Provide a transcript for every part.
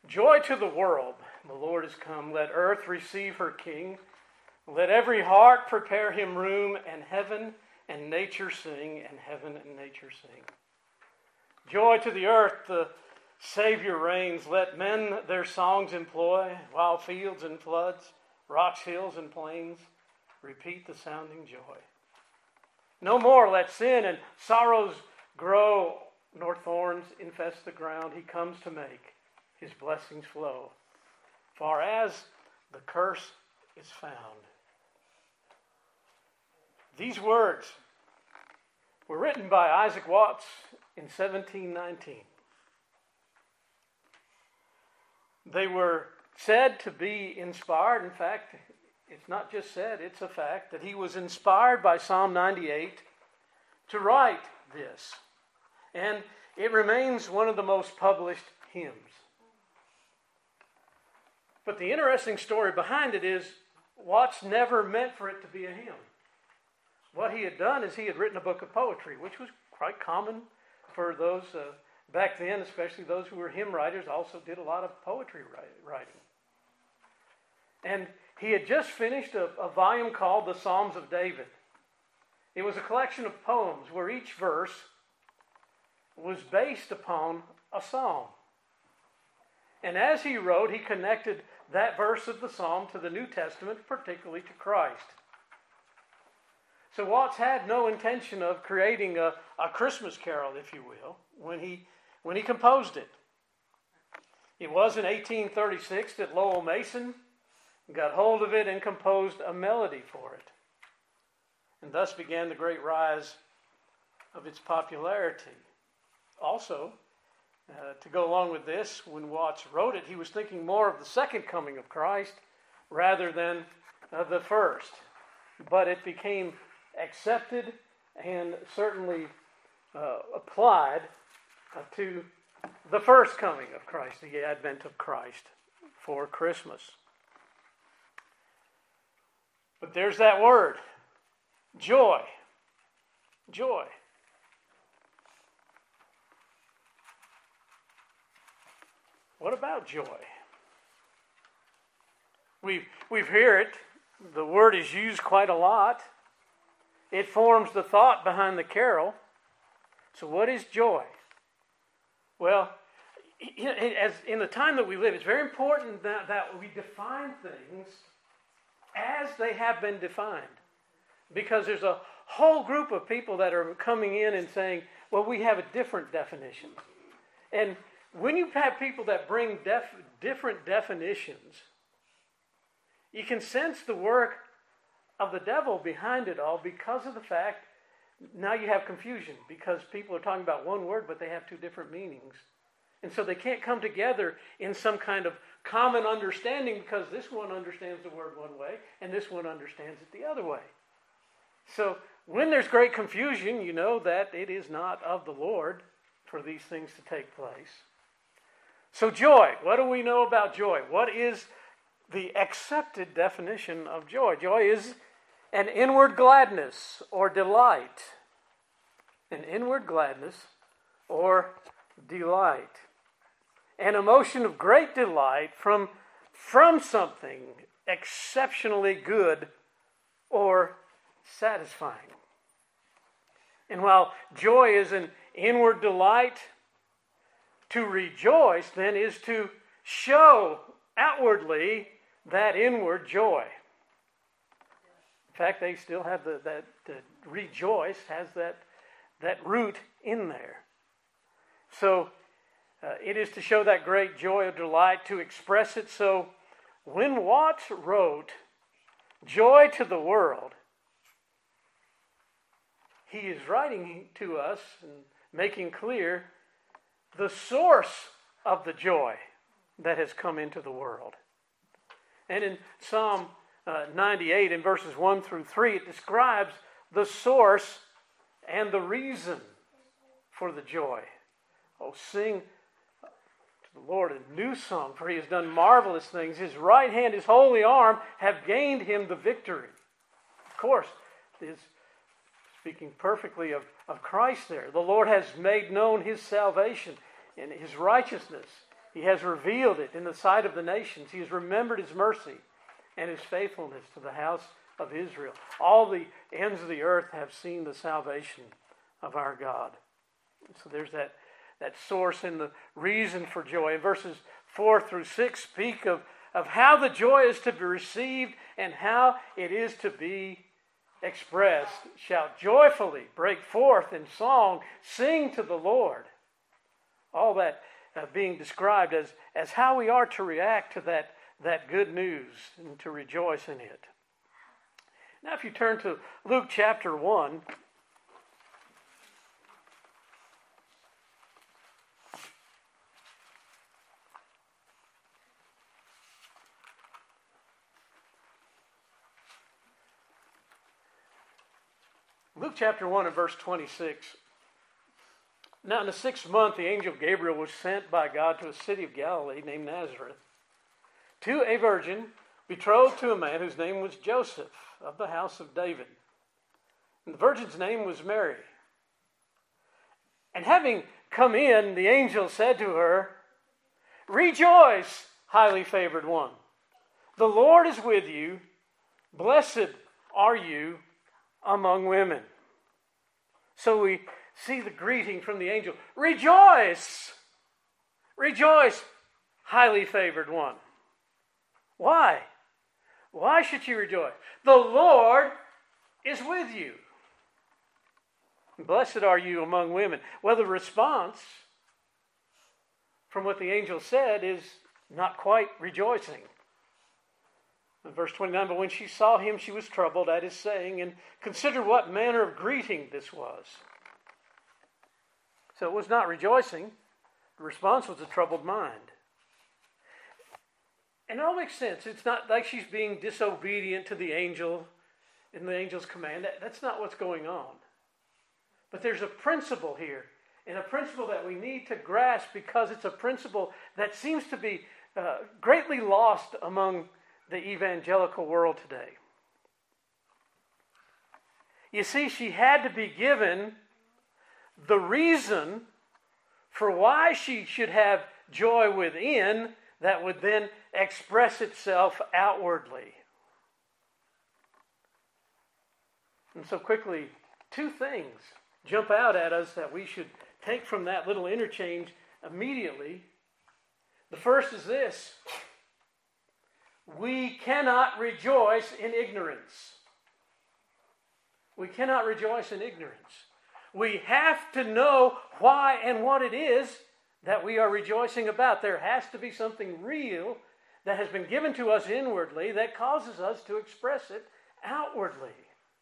Joy to the world, the Lord is come. Let earth receive her King. Let every heart prepare him room, and heaven and nature sing, and heaven and nature sing. Joy to the earth, the Savior reigns. Let men their songs employ, while fields and floods, rocks, hills, and plains repeat the sounding joy. No more let sin and sorrows grow, nor thorns infest the ground. He comes to make his blessings flow, far as the curse is found. These words were written by Isaac Watts in 1719. They were said to be inspired. In fact, it's not just said, it's a fact that he was inspired by Psalm 98 to write this. And it remains one of the most published hymns. But the interesting story behind it is Watts never meant for it to be a hymn. What he had done is he had written a book of poetry, which was quite common for those back then, especially those who were hymn writers, also did a lot of poetry writing. And he had just finished a volume called The Psalms of David. It was a collection of poems where each verse was based upon a psalm. And as he wrote, he connected that verse of the psalm to the New Testament, particularly to Christ. So Watts had no intention of creating a Christmas carol, if you will, when he composed it. It was in 1836 that Lowell Mason got hold of it and composed a melody for it. And thus began the great rise of its popularity. Also, to go along with this, when Watts wrote it, he was thinking more of the second coming of Christ rather than the first. But it became accepted and certainly applied to the first coming of Christ, the advent of Christ for Christmas. But there's that word, joy. Joy. What about joy? We've heard it. The word is used quite a lot. It forms the thought behind the carol. So what is joy? Well, as in the time that we live, it's very important that we define things as they have been defined. Because there's a whole group of people that are coming in and saying, well, we have a different definition. And when you have people that bring different definitions, you can sense the work of the devil behind it all because of the fact now you have confusion because people are talking about one word, but they have two different meanings. And so they can't come together in some kind of common understanding because this one understands the word one way and this one understands it the other way. So when there's great confusion, you know that it is not of the Lord for these things to take place. So joy, what do we know about joy? What is the accepted definition of joy? Joy is an inward gladness or delight. An inward gladness or delight. An emotion of great delight from something exceptionally good or satisfying. And while joy is an inward delight, to rejoice then is to show outwardly that inward joy. In fact, they still have that rejoice has that root in there. So it is to show that great joy or delight, to express it. So when Watts wrote, joy to the world, he is writing to us and making clear the source of the joy that has come into the world. And in Psalm 98, in verses 1 through 3, it describes the source and the reason for the joy. Oh, sing to the Lord a new song, for he has done marvelous things. His right hand, his holy arm have gained him the victory. Of course, this speaking perfectly of Christ there. The Lord has made known his salvation and his righteousness. He has revealed it in the sight of the nations. He has remembered His mercy and His faithfulness to the house of Israel. All the ends of the earth have seen the salvation of our God. So there's that source and the reason for joy. And verses 4 through 6 speak of how the joy is to be received and how it is to be expressed. Shout joyfully, break forth in song, sing to the Lord. All that being described as how we are to react to that good news and to rejoice in it. Now if you turn to Luke chapter 1, Luke chapter 1 and verse 26. Now in the 6th month, the angel Gabriel was sent by God to a city of Galilee named Nazareth, to a virgin betrothed to a man whose name was Joseph, of the house of David. And the virgin's name was Mary. And having come in, the angel said to her, "Rejoice, highly favored one. The Lord is with you. Blessed are you among women." So we see the greeting from the angel. Rejoice! Rejoice, highly favored one. Why? Why should you rejoice? The Lord is with you. Blessed are you among women. Well, the response from what the angel said is not quite rejoicing. In verse 29, but when she saw him, she was troubled at his saying, and considered what manner of greeting this was. So it was not rejoicing. The response was a troubled mind. And it all makes sense. It's not like she's being disobedient to the angel in the angel's command. That's not what's going on. But there's a principle here, and a principle that we need to grasp because it's a principle that seems to be greatly lost among the evangelical world today. You see, she had to be given the reason for why she should have joy within that would then express itself outwardly. And so quickly, two things jump out at us that we should take from that little interchange immediately. The first is this: we cannot rejoice in ignorance. We cannot rejoice in ignorance. We have to know why and what it is that we are rejoicing about. There has to be something real that has been given to us inwardly that causes us to express it outwardly.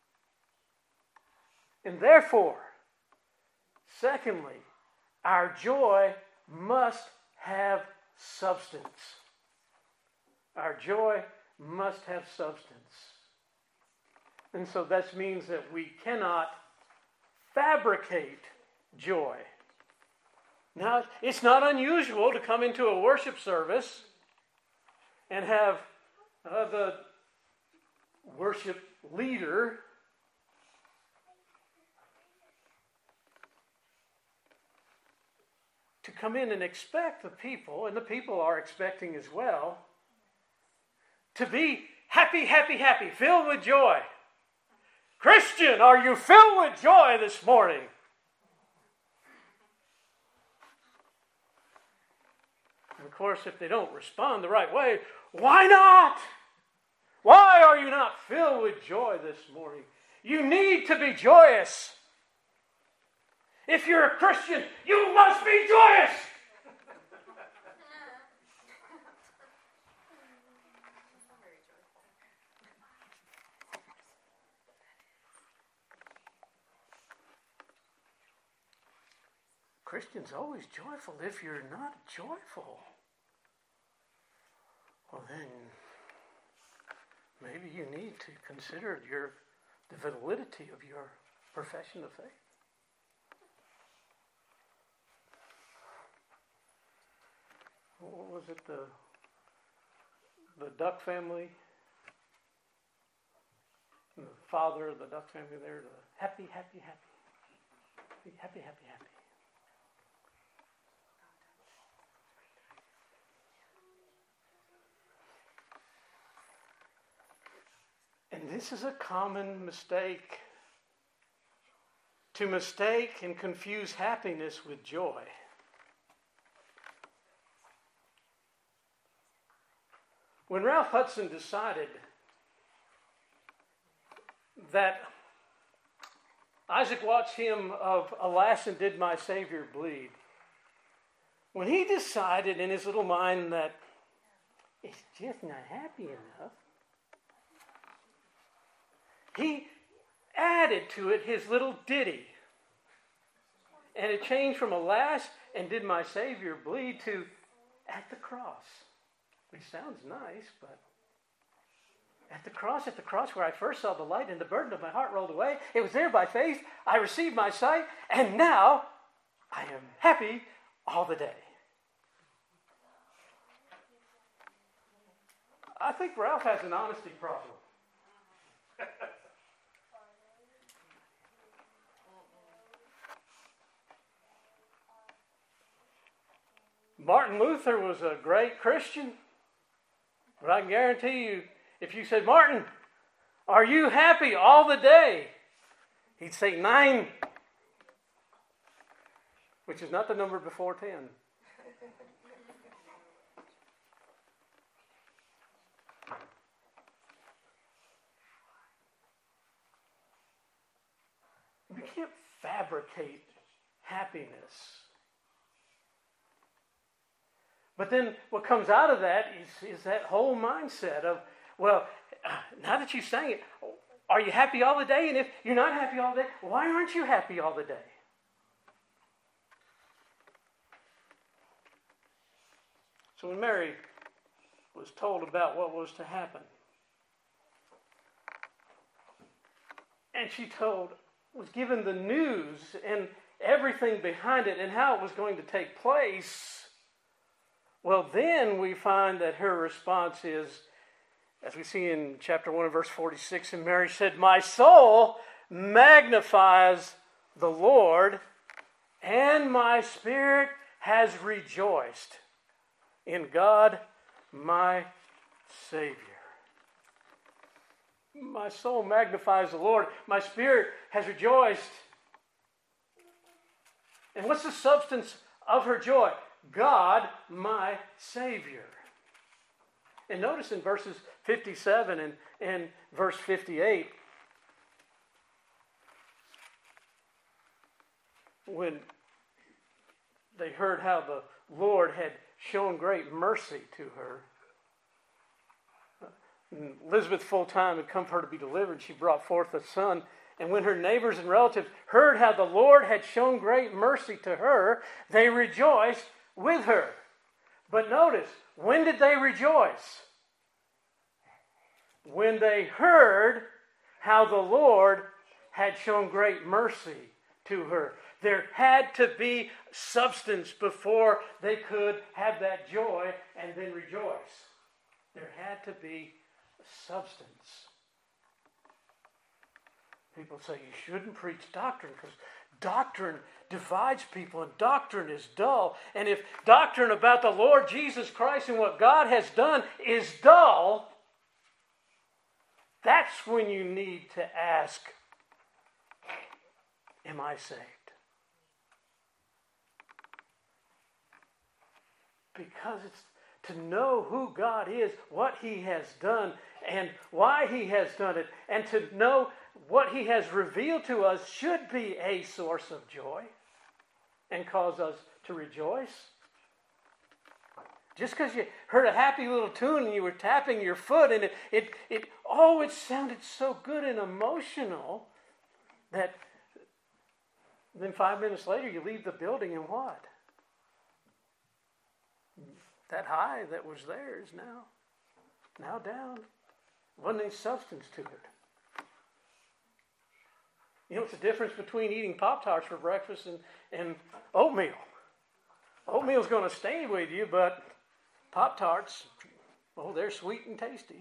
And therefore, secondly, our joy must have substance. Our joy must have substance. And so that means that we cannot fabricate joy. Now, it's not unusual to come into a worship service and have the worship leader to come in and expect the people, and the people are expecting as well, to be happy, happy, happy, filled with joy. Christian, are you filled with joy this morning? And of course, if they don't respond the right way, why not? Why are you not filled with joy this morning? You need to be joyous. If you're a Christian, you must be joyous. Christians always joyful. If you're not joyful, well then, maybe you need to consider the validity of your profession of faith. What was it? The Duck family? The father of the Duck family there, the happy, happy, happy. Happy, happy, happy. And this is a common mistake. To mistake and confuse happiness with joy. When Ralph Hudson decided that Isaac Watts' hymn of "Alas, and did my Savior bleed," when he decided in his little mind that it's just not happy enough, he added to it his little ditty. And it changed from "Alas, and did my Savior bleed" to "At the cross." Which sounds nice, but at the cross where I first saw the light and the burden of my heart rolled away, it was there by faith I received my sight, and now I am happy all the day. I think Ralph has an honesty problem. Martin Luther was a great Christian, but I can guarantee you, if you said, "Martin, are you happy all the day?" he'd say 9, which is not the number before 10. You can't fabricate happiness. But then what comes out of that is that whole mindset of, well, now that you sang it, are you happy all the day? And if you're not happy all the day, why aren't you happy all the day? So when Mary was told about what was to happen, and she was given the news and everything behind it and how it was going to take place, well, then we find that her response is, as we see in chapter 1 and verse 46, and Mary said, "My soul magnifies the Lord, and my spirit has rejoiced in God my Savior." My soul magnifies the Lord. My spirit has rejoiced. And what's the substance of her joy? God, my Savior. And notice in verses 57 and verse 58, when they heard how the Lord had shown great mercy to her, Elizabeth full time had come for her to be delivered. She brought forth a son. And when her neighbors and relatives heard how the Lord had shown great mercy to her, they rejoiced with her. But notice, when did they rejoice? When they heard how the Lord had shown great mercy to her. There had to be substance before they could have that joy and then rejoice. There had to be substance. People say you shouldn't preach doctrine because doctrine divides people and doctrine is dull. And if doctrine about the Lord Jesus Christ and what God has done is dull, that's when you need to ask, am I saved? Because it's to know who God is, what He has done, and why He has done it, and to know what He has revealed to us should be a source of joy and cause us to rejoice. Just because you heard a happy little tune and you were tapping your foot and it sounded so good and emotional that then 5 minutes later you leave the building and what? That high that was there is now down. Wasn't any substance to it. You know what's the difference between eating Pop-Tarts for breakfast and oatmeal? Oatmeal's going to stay with you, but Pop-Tarts, well, they're sweet and tasty.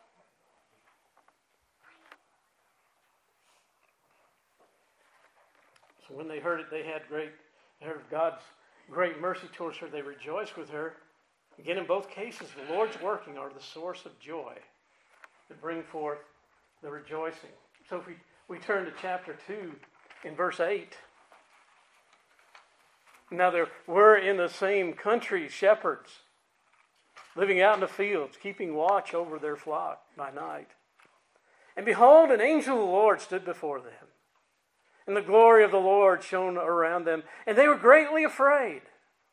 So when they heard it, they heard God's great mercy towards her. They rejoiced with her. Again, in both cases, the Lord's working are the source of joy to bring forth the rejoicing. So if we turn to chapter 2 in verse 8. Now there were in the same country shepherds living out in the fields, keeping watch over their flock by night. And behold, an angel of the Lord stood before them. And the glory of the Lord shone around them, and they were greatly afraid.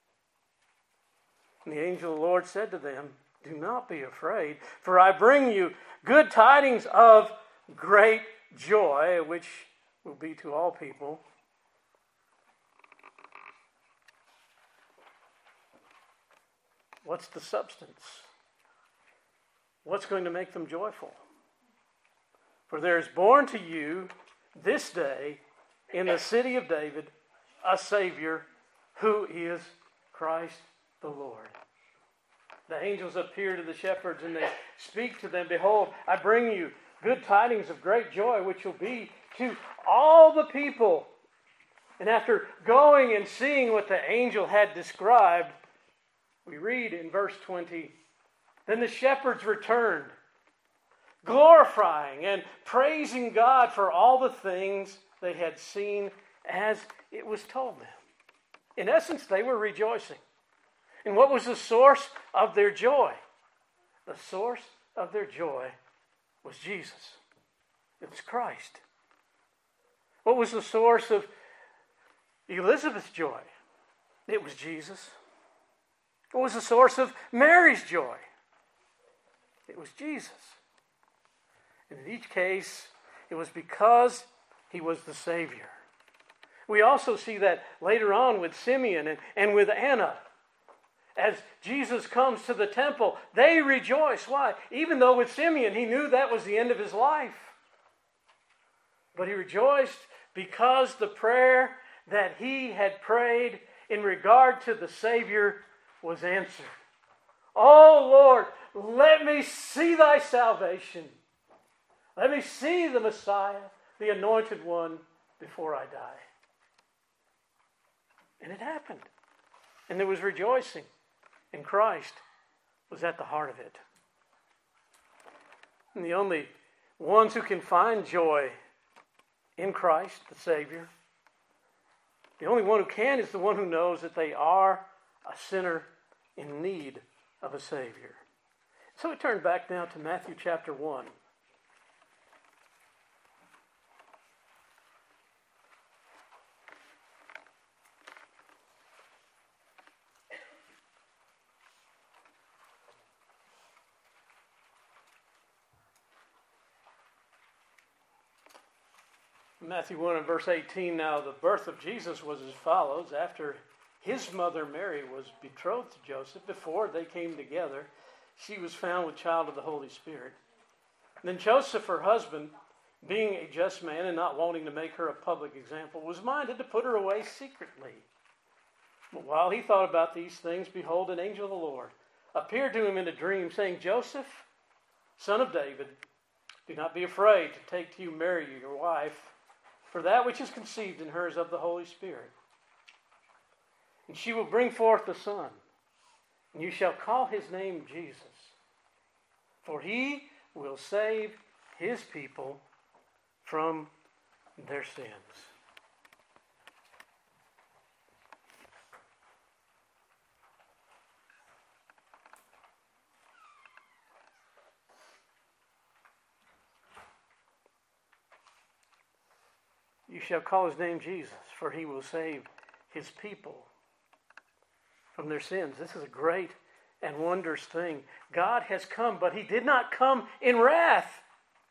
And the angel of the Lord said to them, do not be afraid, for I bring you good tidings of great joy, which will be to all people. What's the substance? What's going to make them joyful? For there is born to you this day in the city of David a Savior, who is Christ the Lord. The angels appear to the shepherds and they speak to them, behold, I bring you good tidings of great joy, which will be to all the people. And after going and seeing what the angel had described, we read in verse 20, then the shepherds returned, glorifying and praising God for all the things they had seen as it was told them. In essence, they were rejoicing. And what was the source of their joy? The source of their joy was Jesus. It was Christ. What was the source of Elizabeth's joy? It was Jesus. What was the source of Mary's joy? It was Jesus. And in each case, it was because he was the Savior. We also see that later on with Simeon and with Anna. As Jesus comes to the temple, they rejoice. Why? Even though with Simeon, he knew that was the end of his life. But he rejoiced because the prayer that he had prayed in regard to the Savior was answered. Oh Lord, let me see thy salvation. Let me see the Messiah, the anointed one, before I die. And it happened. And there was rejoicing. And Christ was at the heart of it. And the only ones who can find joy in Christ, the Savior, the only one who can is the one who knows that they are a sinner in need of a Savior. So we turn back now to Matthew chapter 1. Matthew 1 and verse 18, now the birth of Jesus was as follows. After his mother Mary was betrothed to Joseph, before they came together, she was found with child of the Holy Spirit. Then Joseph, her husband, being a just man and not wanting to make her a public example, was minded to put her away secretly. But while he thought about these things, behold, an angel of the Lord appeared to him in a dream, saying, Joseph, son of David, do not be afraid to take to you Mary, your wife, for that which is conceived in her is of the Holy Spirit. And she will bring forth a son, and you shall call his name Jesus, for he will save his people from their sins. You shall call his name Jesus, for he will save his people from their sins. This is a great and wondrous thing. God has come, but he did not come in wrath.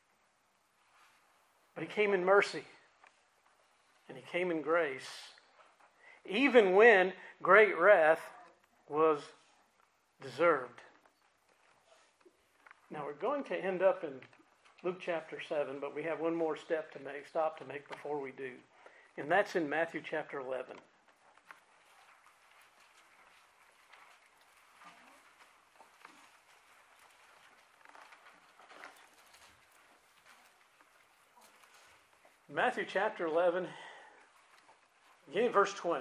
But he came in mercy. And he came in grace. Even when great wrath was deserved. Now we're going to end up in Luke chapter 7, but we have one more stop to make before we do. And that's in Matthew chapter 11. Matthew chapter 11, beginning verse 20.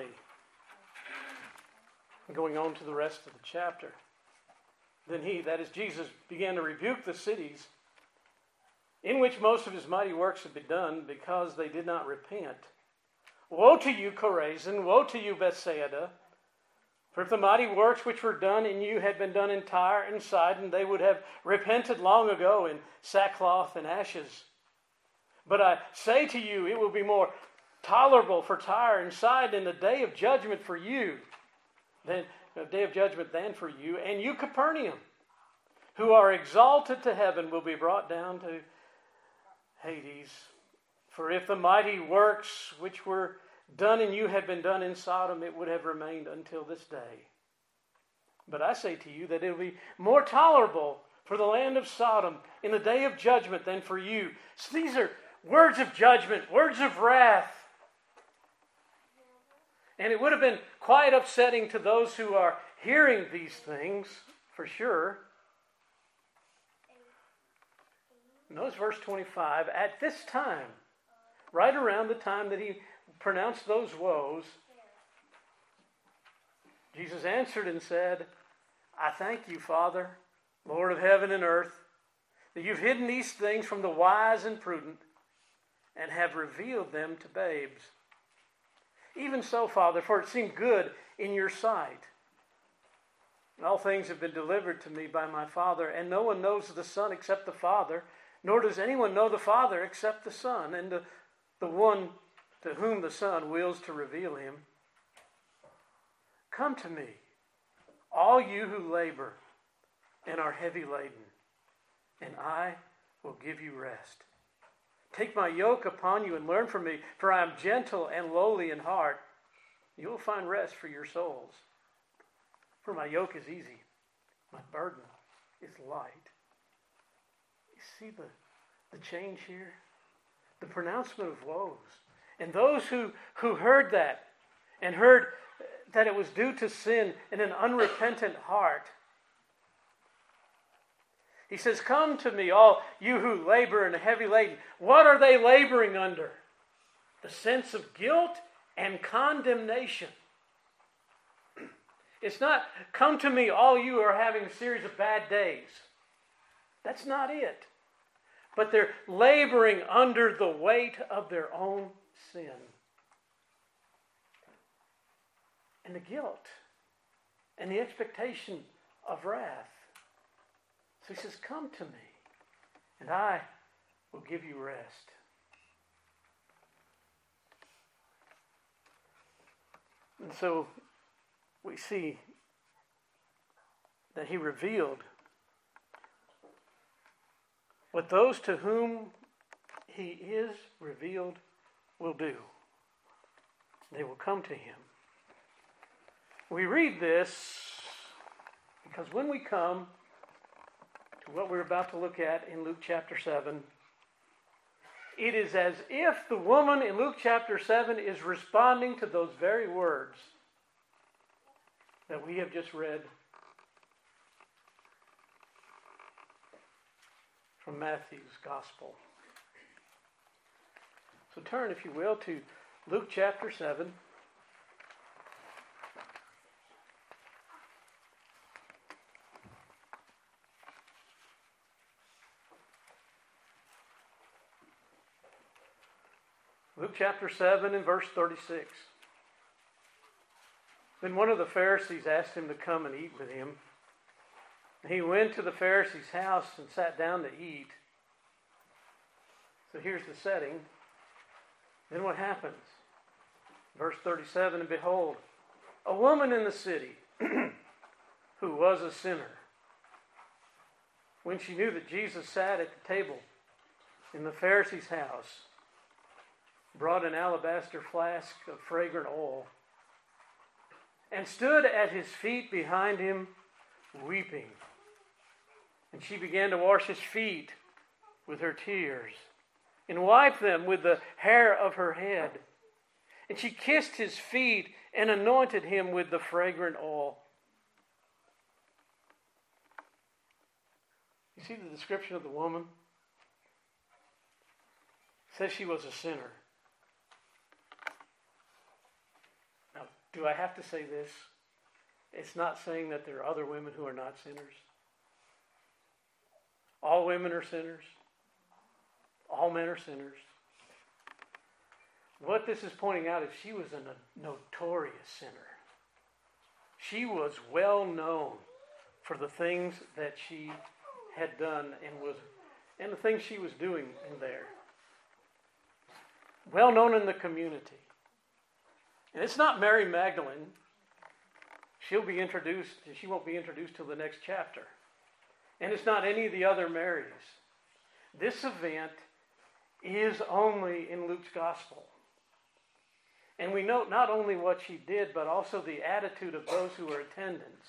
Going on to the rest of the chapter. Then he, that is Jesus, began to rebuke the cities in which most of his mighty works have been done, because they did not repent. Woe to you, Chorazin! Woe to you, Bethsaida! For if the mighty works which were done in you had been done in Tyre and Sidon, they would have repented long ago in sackcloth and ashes. But I say to you, it will be more tolerable for Tyre and Sidon in the day of judgment for you, than for you. And you, Capernaum, who are exalted to heaven, will be brought down to Hades. For if the mighty works which were done in you had been done in Sodom, it would have remained until this day. But I say to you that it will be more tolerable for the land of Sodom in the day of judgment than for you. So these are words of judgment, words of wrath. And it would have been quite upsetting to those who are hearing these things, for sure. Notice verse 25. At this time, right around the time that he pronounced those woes, Jesus answered and said, I thank you, Father, Lord of heaven and earth, that you've hidden these things from the wise and prudent and have revealed them to babes. Even so, Father, for it seemed good in your sight. All things have been delivered to me by my Father, and no one knows the Son except the Father, nor does anyone know the Father except the Son, and the one to whom the Son wills to reveal him. Come to me, all you who labor and are heavy laden, and I will give you rest. Take my yoke upon you and learn from me, for I am gentle and lowly in heart. You will find rest for your souls. For my yoke is easy, my burden is light. You see the change here? The pronouncement of woes. And those who heard that and heard that it was due to sin in an unrepentant heart, he says, come to me, all you who labor and are heavy laden. What are they laboring under? The sense of guilt and condemnation. It's not, come to me, all you who are having a series of bad days. That's not it. But they're laboring under the weight of their own sin. And the guilt. And the expectation of wrath. So he says, come to me, and I will give you rest. And so we see that he revealed what those to whom he is revealed will do. They will come to him. We read this because when we come to what we're about to look at in Luke chapter 7, it is as if the woman in Luke chapter 7 is responding to those very words that we have just read from Matthew's Gospel. So turn, if you will, to Luke chapter 7. Luke chapter 7 and verse 36. Then one of the Pharisees asked him to come and eat with him. He went to the Pharisee's house and sat down to eat. So here's the setting. Then what happens? Verse 37, and behold, a woman in the city who was a sinner, when she knew that Jesus sat at the table in the Pharisee's house, brought an alabaster flask of fragrant oil, and stood at his feet behind him, weeping. And she began to wash his feet with her tears, and wiped them with the hair of her head. And she kissed his feet and anointed him with the fragrant oil. You see the description of the woman? It says she was a sinner. Now, do I have to say this? It's not saying that there are other women who are not sinners. All women are sinners. All men are sinners. What this is pointing out is she was a notorious sinner. She was well known for the things that she had done and the things she was doing in there. Well known in the community. And it's not Mary Magdalene. She won't be introduced till the next chapter. And it's not any of the other Marys. This event is only in Luke's gospel. And we note not only what she did, but also the attitude of those who were attendants.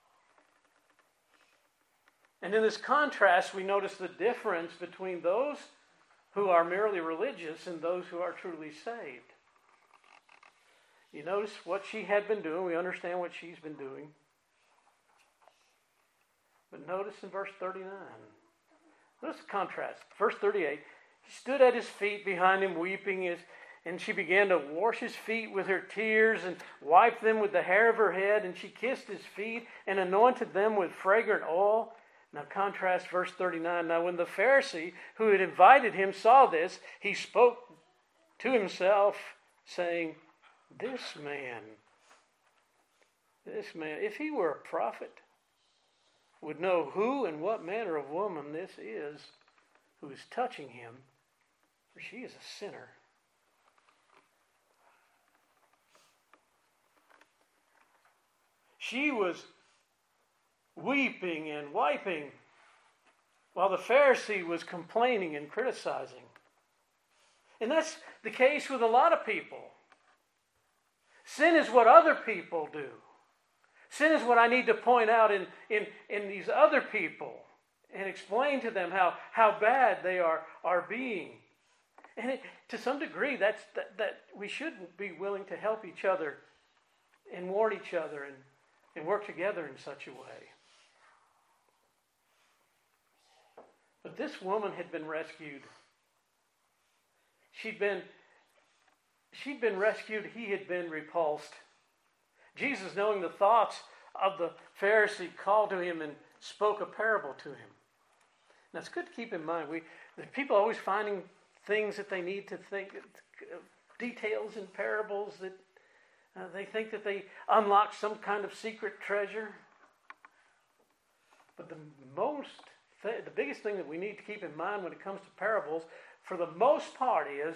And in this contrast, we notice the difference between those who are merely religious and those who are truly saved. You notice what she had been doing. We understand what she's been doing. But notice in verse 39. Notice the contrast. Verse 38. She stood at his feet behind him, weeping, and she began to wash his feet with her tears and wiped them with the hair of her head. And she kissed his feet and anointed them with fragrant oil. Now contrast verse 39. Now when the Pharisee who had invited him saw this, he spoke to himself, saying, This man, if he were a prophet, would know who and what manner of woman this is who is touching him, for she is a sinner. She was weeping and wiping while the Pharisee was complaining and criticizing. And that's the case with a lot of people. Sin is what other people do. Sin is what I need to point out in these other people and explain to them how bad they are being. And to some degree, that we should be willing to help each other and warn each other and work together in such a way. But this woman had been rescued. She'd been rescued. He had been repulsed. Jesus, knowing the thoughts of the Pharisee, called to him and spoke a parable to him. Now, it's good to keep in mind, the people are always finding things that they need to think, details in parables that they think that they unlock some kind of secret treasure. But the biggest thing that we need to keep in mind when it comes to parables, for the most part, is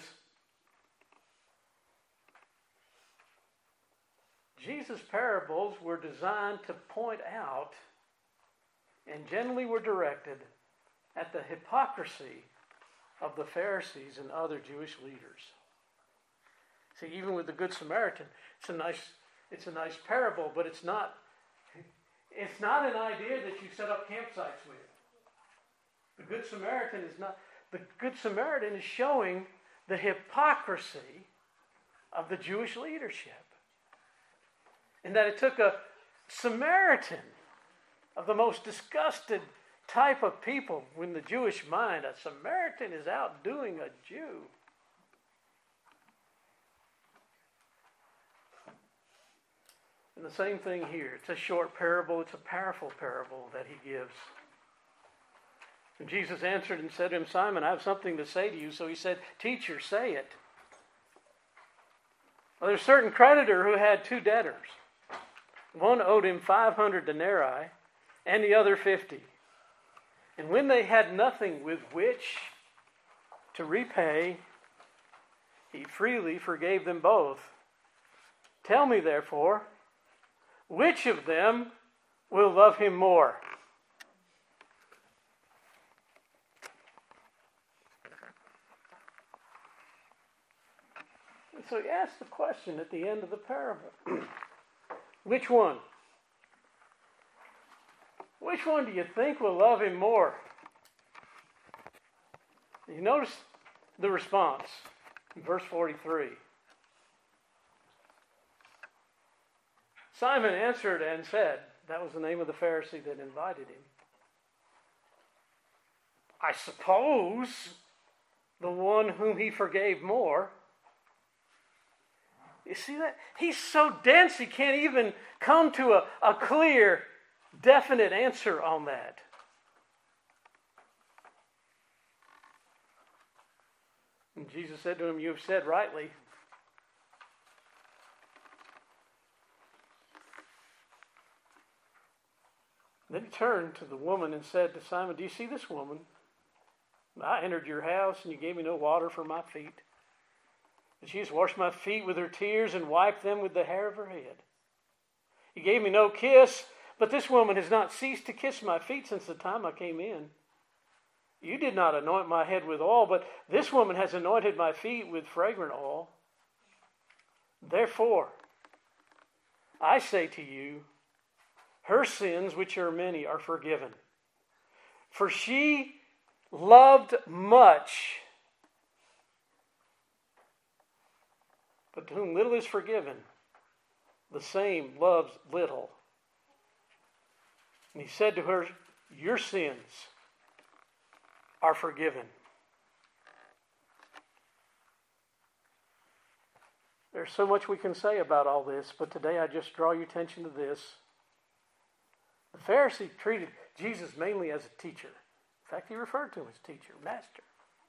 Jesus' parables were designed to point out, and generally were directed at the hypocrisy of the Pharisees and other Jewish leaders. See, even with the Good Samaritan, it's a nice parable, but it's not an idea that you set up campsites with. The Good Samaritan is not. The Good Samaritan is showing the hypocrisy of the Jewish leadership. And that it took a Samaritan of the most disgusted type of people in the Jewish mind. A Samaritan is outdoing a Jew. And the same thing here. It's a short parable. It's a powerful parable that he gives. And Jesus answered and said to him, Simon, I have something to say to you. So he said, Teacher, say it. Well, there's a certain creditor who had two debtors. One owed him 500 denarii and the other 50. And when they had nothing with which to repay, he freely forgave them both. Tell me, therefore, which of them will love him more? And so he asks the question at the end of the parable. Which one? Which one do you think will love him more? You notice the response in verse 43. Simon answered and said, that was the name of the Pharisee that invited him, I suppose the one whom he forgave more. You see that? He's so dense he can't even come to a clear, definite answer on that. And Jesus said to him, "You have said rightly." Then he turned to the woman and said to Simon, "Do you see this woman? I entered your house and you gave me no water for my feet. But she has washed my feet with her tears and wiped them with the hair of her head. You gave me no kiss, but this woman has not ceased to kiss my feet since the time I came in. You did not anoint my head with oil, but this woman has anointed my feet with fragrant oil. Therefore, I say to you, her sins, which are many, are forgiven. For she loved much, but to whom little is forgiven, the same loves little." And he said to her, "Your sins are forgiven." There's so much we can say about all this, but today I just draw your attention to this. The Pharisee treated Jesus mainly as a teacher. In fact, he referred to him as teacher, master.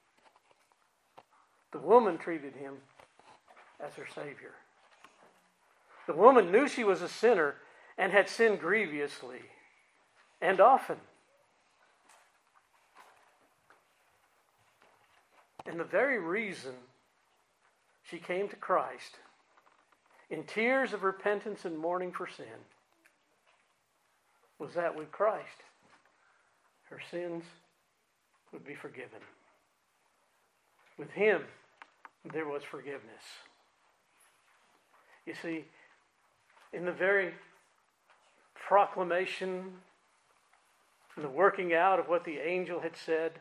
The woman treated him as her Savior. The woman knew she was a sinner and had sinned grievously and often. And the very reason she came to Christ in tears of repentance and mourning for sin was that with Christ, her sins would be forgiven. With him, there was forgiveness. You see, in the very proclamation and the working out of what the angel had said,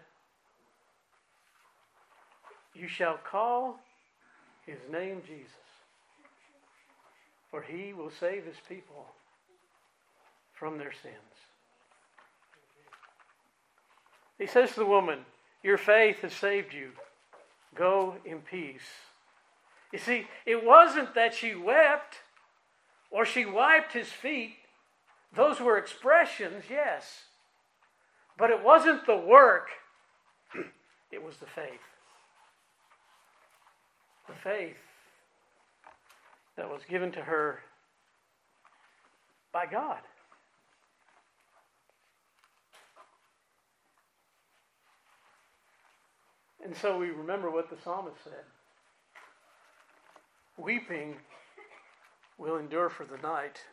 "You shall call his name Jesus, for he will save his people from their sins." He says to the woman, "Your faith has saved you. Go in peace." You see, it wasn't that she wept or she wiped his feet. Those were expressions, yes. But it wasn't the work. It was the faith. The faith that was given to her by God. And so we remember what the psalmist said. Weeping will endure for the night,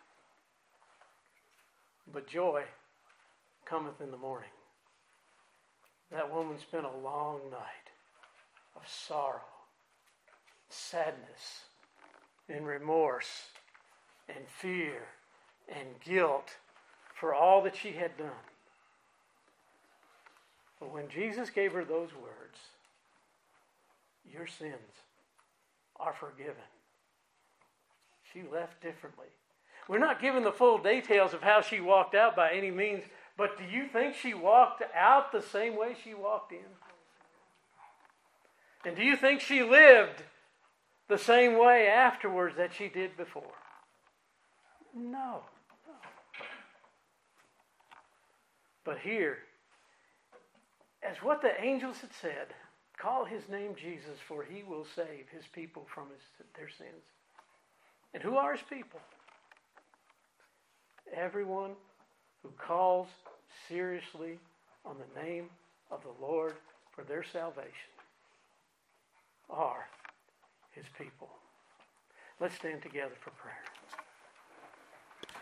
but joy cometh in the morning. That woman spent a long night of sorrow, sadness, and remorse, and fear, and guilt for all that she had done. But when Jesus gave her those words, "Your sins are forgiven," she left differently. We're not given the full details of how she walked out by any means, but do you think she walked out the same way she walked in? And do you think she lived the same way afterwards that she did before? No. But here, as what the angels had said, call his name Jesus, for he will save his people from their sins. And who are his people? Everyone who calls seriously on the name of the Lord for their salvation are his people. Let's stand together for prayer.